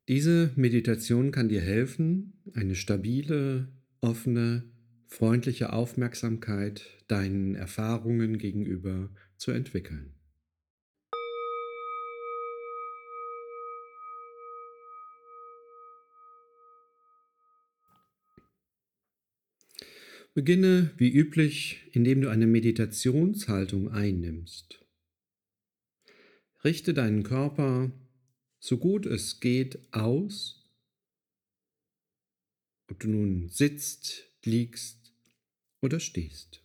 Diese Meditation kann dir helfen, eine stabile, offene, freundliche Aufmerksamkeit deinen Erfahrungen gegenüber zu entwickeln. Beginne wie üblich, indem du eine Meditationshaltung einnimmst. Richte deinen Körper so gut es geht aus, ob du nun sitzt, liegst oder stehst.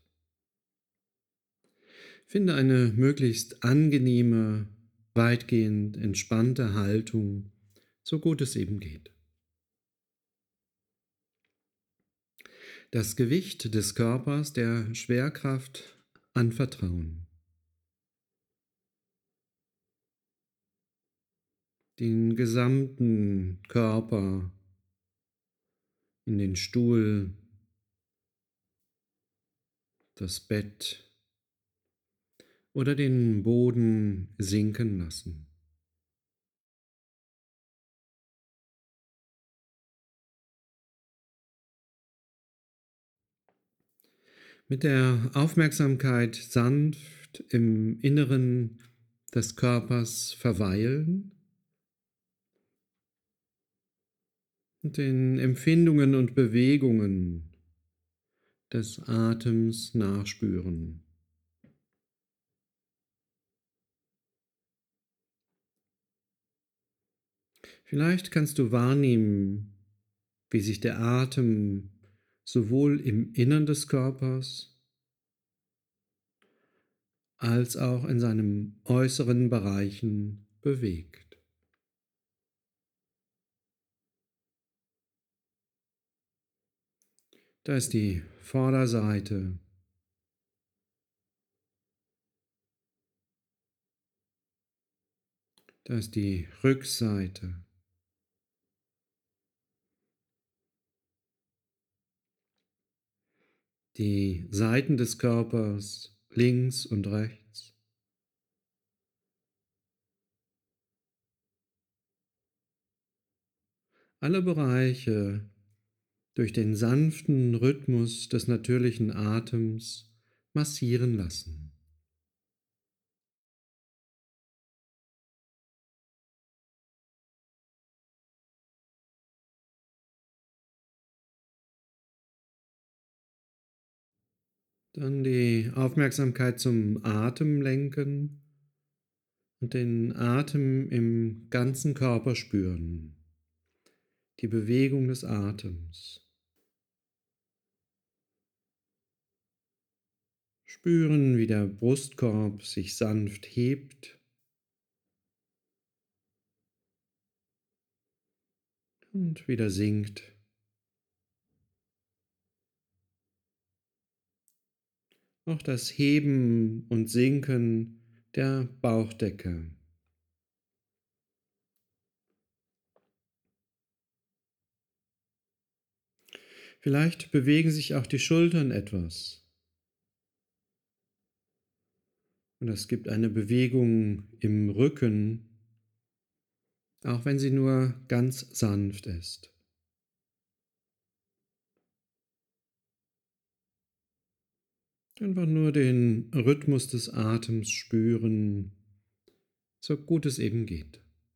Finde eine möglichst angenehme, weitgehend entspannte Haltung, so gut es eben geht. Das Gewicht des Körpers der Schwerkraft anvertrauen. Den gesamten Körper in den Stuhl, das Bett oder den Boden sinken lassen. Mit der Aufmerksamkeit sanft im Inneren des Körpers verweilen und den Empfindungen und Bewegungen des Atems nachspüren. Vielleicht kannst du wahrnehmen, wie sich der Atem sowohl im Innern des Körpers als auch in seinen äußeren Bereichen bewegt. Da ist die Vorderseite, da ist die Rückseite, die Seiten des Körpers links und rechts, alle Bereiche durch den sanften Rhythmus des natürlichen Atems massieren lassen. Dann die Aufmerksamkeit zum Atem lenken und den Atem im ganzen Körper spüren, die Bewegung des Atems. Spüren, wie der Brustkorb sich sanft hebt und wieder sinkt. Auch das Heben und Sinken der Bauchdecke. Vielleicht bewegen sich auch die Schultern etwas. Und es gibt eine Bewegung im Rücken, auch wenn sie nur ganz sanft ist. Einfach nur den Rhythmus des Atems spüren, so gut es eben geht.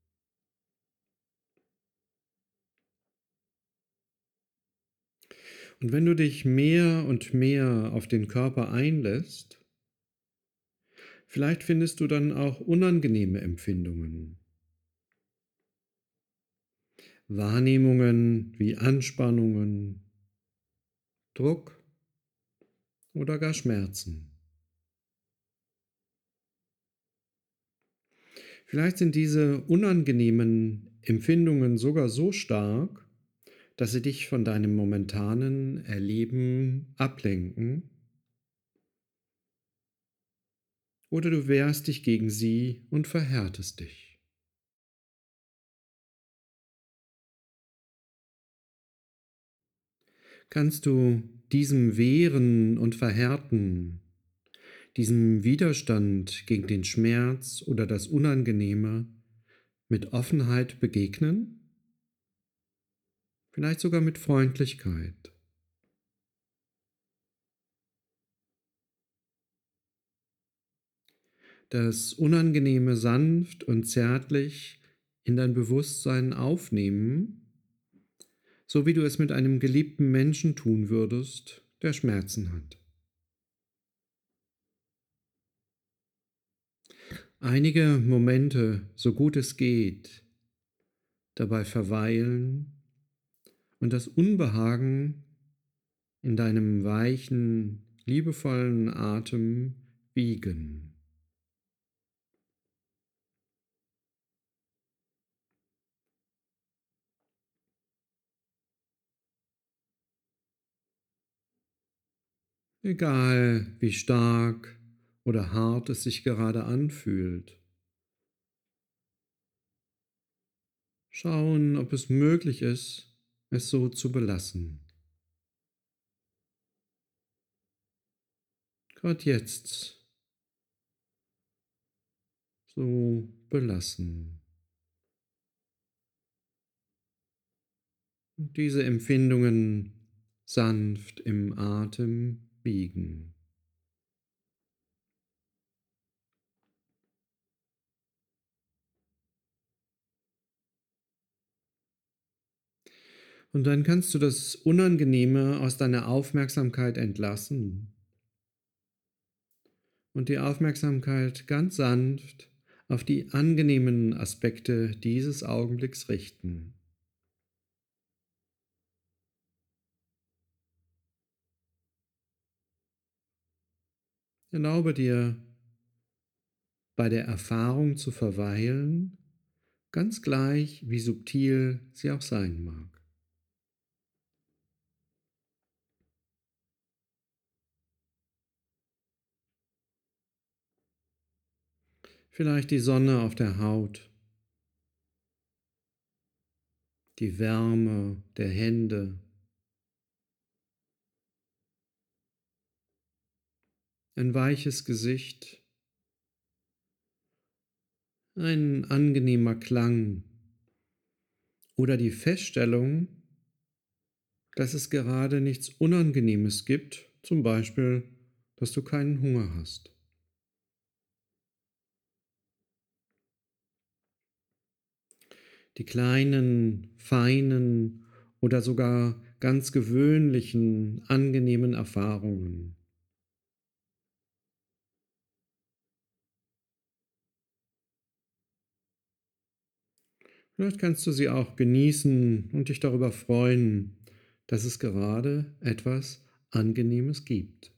Und wenn du dich mehr und mehr auf den Körper einlässt, vielleicht findest du dann auch unangenehme Empfindungen. Wahrnehmungen wie Anspannungen, Druck oder gar Schmerzen. Vielleicht sind diese unangenehmen Empfindungen sogar so stark, dass sie dich von deinem momentanen Erleben ablenken, oder du wehrst dich gegen sie und verhärtest dich. Kannst du diesem Wehren und Verhärten, diesem Widerstand gegen den Schmerz oder das Unangenehme mit Offenheit begegnen? vielleicht sogar mit Freundlichkeit. Das Unangenehme sanft und zärtlich in dein Bewusstsein aufnehmen, so wie du es mit einem geliebten Menschen tun würdest, der Schmerzen hat. Einige Momente, so gut es geht, dabei verweilen und das Unbehagen in deinem weichen, liebevollen Atem wiegen. Egal wie stark oder hart es sich gerade anfühlt. Schauen, ob es möglich ist, es so zu belassen. Gerade jetzt so belassen. Und diese Empfindungen sanft im Atem wiegen. Und dann kannst du das Unangenehme aus deiner Aufmerksamkeit entlassen und die Aufmerksamkeit ganz sanft auf die angenehmen Aspekte dieses Augenblicks richten. Erlaube dir, bei der Erfahrung zu verweilen, ganz gleich, wie subtil sie auch sein mag. Vielleicht die Sonne auf der Haut, die Wärme der Hände, ein weiches Gesicht, ein angenehmer Klang oder die Feststellung, dass es gerade nichts Unangenehmes gibt, zum Beispiel, dass du keinen Hunger hast. Die kleinen, feinen oder sogar ganz gewöhnlichen, angenehmen Erfahrungen. Vielleicht kannst du sie auch genießen und dich darüber freuen, dass es gerade etwas Angenehmes gibt.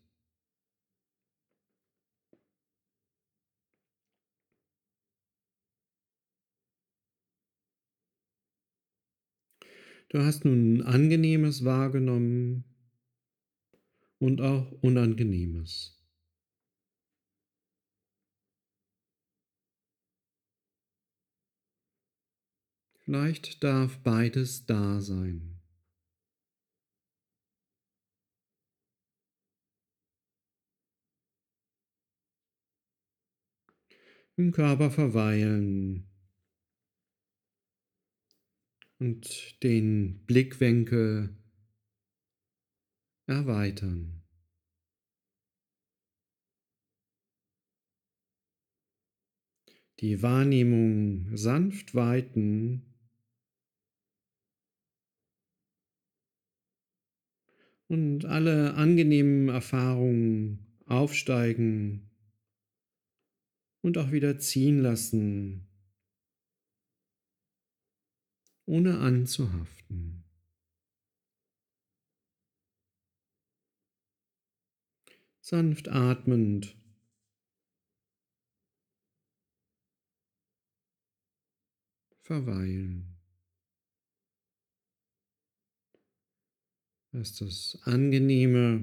Du hast nun Angenehmes wahrgenommen und auch Unangenehmes. Vielleicht darf beides da sein. Im Körper verweilen und den Blickwinkel erweitern. Die Wahrnehmung sanft weiten und alle angenehmen Erfahrungen aufsteigen und auch wieder ziehen lassen, ohne anzuhaften. Sanft atmend, verweilen. Lass das Angenehme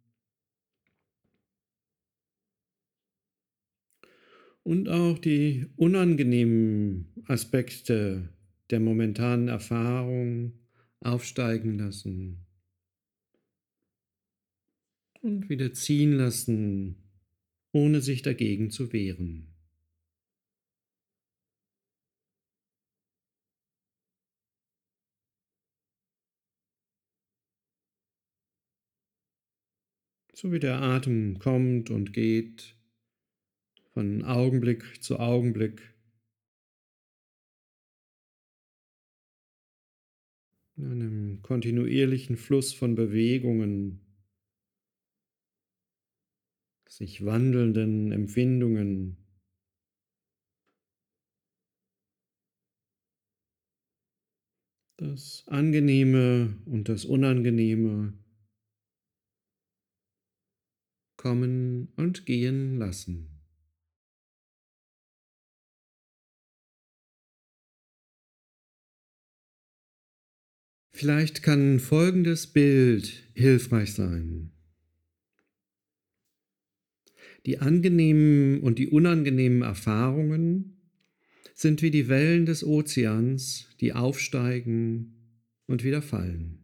und auch die unangenehmen Aspekte der momentanen Erfahrung aufsteigen lassen und wieder ziehen lassen, ohne sich dagegen zu wehren. so wie der Atem kommt und geht, von Augenblick zu Augenblick, in einem kontinuierlichen Fluss von Bewegungen, sich wandelnden Empfindungen. Das Angenehme und das Unangenehme kommen und gehen lassen. Vielleicht kann folgendes Bild hilfreich sein. Die angenehmen und die unangenehmen Erfahrungen sind wie die Wellen des Ozeans, die aufsteigen und wieder fallen.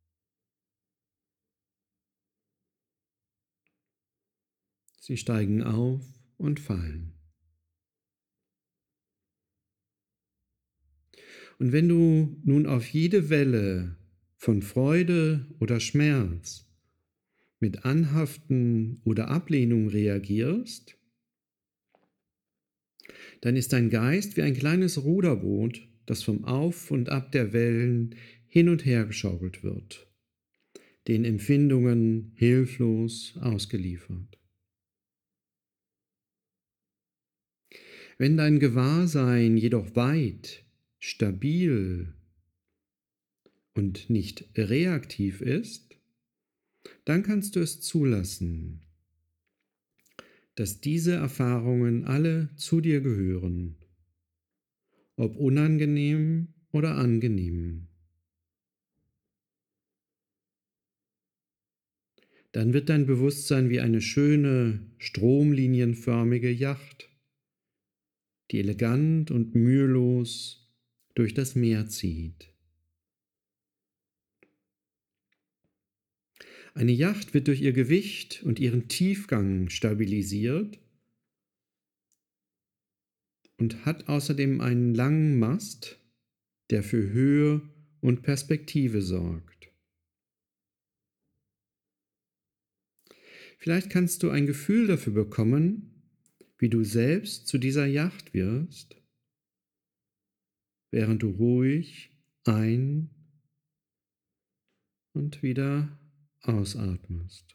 Sie steigen auf und fallen. Und wenn du nun auf jede Welle von Freude oder Schmerz mit Anhaften oder Ablehnung reagierst, dann ist dein Geist wie ein kleines Ruderboot, das vom Auf und Ab der Wellen hin und her geschaukelt wird, den Empfindungen hilflos ausgeliefert. Wenn dein Gewahrsein jedoch weit, stabil und nicht reaktiv ist, dann kannst du es zulassen, dass diese Erfahrungen alle zu dir gehören, ob unangenehm oder angenehm. Dann wird dein Bewusstsein wie eine schöne, stromlinienförmige Yacht, die elegant und mühelos durch das Meer zieht. Eine Yacht wird durch ihr Gewicht und ihren Tiefgang stabilisiert und hat außerdem einen langen Mast, der für Höhe und Perspektive sorgt. Vielleicht kannst du ein Gefühl dafür bekommen, wie du selbst zu dieser Yacht wirst, während du ruhig ein- und wieder ausatmest.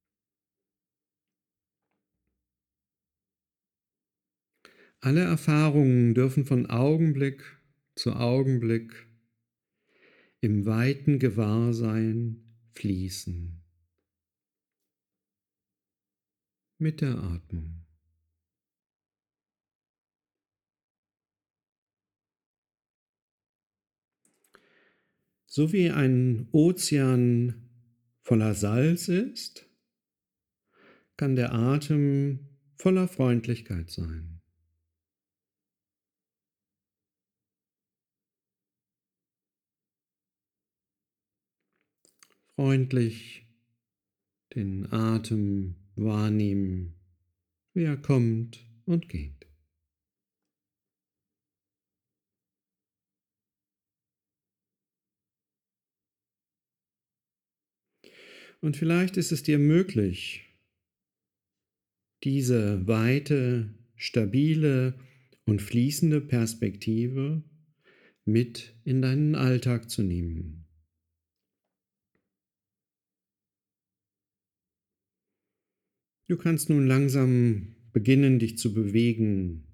Alle Erfahrungen dürfen von Augenblick zu Augenblick im weiten Gewahrsein fließen mit der Atmung. So wie ein Ozean voller Salz ist, kann der Atem voller Freundlichkeit sein. Freundlich den Atem wahrnehmen, wie er kommt und geht. Und vielleicht ist es dir möglich, diese weite, stabile und fließende Perspektive mit in deinen Alltag zu nehmen. Du kannst nun langsam beginnen, dich zu bewegen,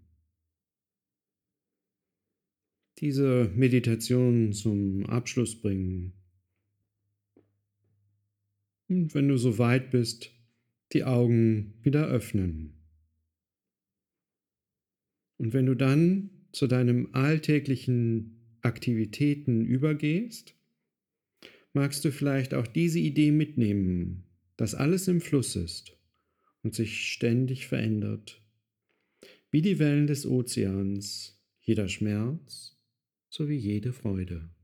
diese Meditation zum Abschluss bringen. Und wenn du so weit bist, die Augen wieder öffnen. Und wenn du dann zu deinen alltäglichen Aktivitäten übergehst, magst du vielleicht auch diese Idee mitnehmen, dass alles im Fluss ist und sich ständig verändert, wie die Wellen des Ozeans, jeder Schmerz sowie jede Freude.